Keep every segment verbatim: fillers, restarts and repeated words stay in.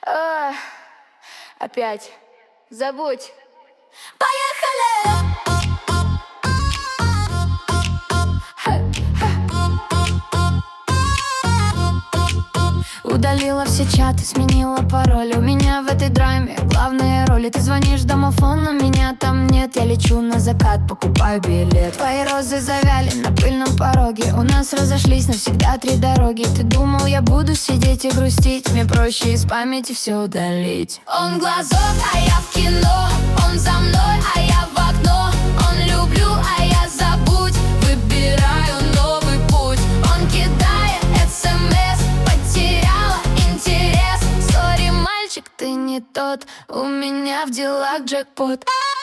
Ах, опять. Забудь. Поехали! Удалила все чаты, сменила пароль. У меня в этой драме главные роли. Ты звонишь в домофон, но меня там нет. Я лечу на закат, покупаю билет. Твои розы завяли на пыльном пороге. У нас разошлись навсегда три дороги. Ты думал, я буду сидеть и грустить? Мне проще из памяти все удалить. Он в глазок, а я в кино. Он за мной, а я в окно. Он люблю, а я забудь. Выбираю новый путь. Он кидает смс, потеряла интерес. Сори, мальчик, ты не тот. У меня в делах джекпот.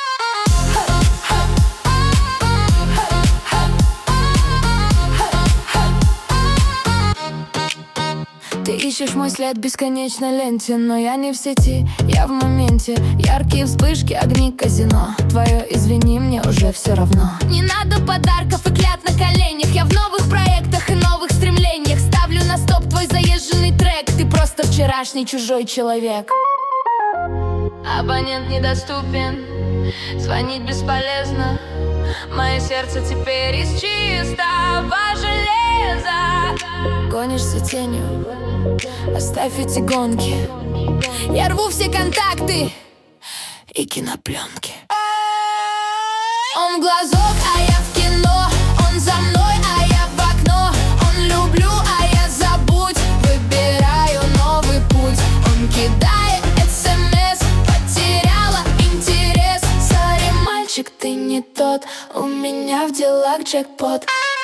Ты ищешь мой след в бесконечной ленте, но я не в сети, я в моменте. Яркие вспышки, огни казино. Твое извини, мне уже все равно. Не надо подарков и клят на коленях. Я в новых проектах и новых стремлениях. Ставлю на стоп твой заезженный трек. Ты просто вчерашний чужой человек. Абонент недоступен, звонить бесполезно. Мое сердце теперь из чистого железа. Гонишься тенью, оставь эти гонки. Я рву все контакты и кинопленки. Он в глазок, а я в кино. Он за мной, а я в окно. Он люблю, а я забудь. Выбираю новый путь. Он кидает смс, потеряла интерес. Сори, мальчик, ты не тот. У меня в делах джекпот.